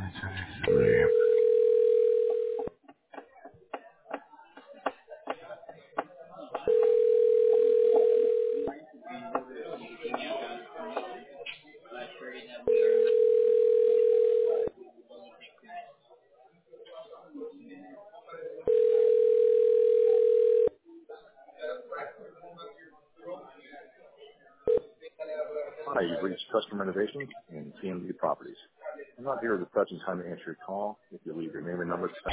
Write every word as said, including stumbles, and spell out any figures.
twenty-three. Hi, you've reached Customer Innovations and T M D Properties. I'm not here at the present time to answer your call. If you leave your name and number at the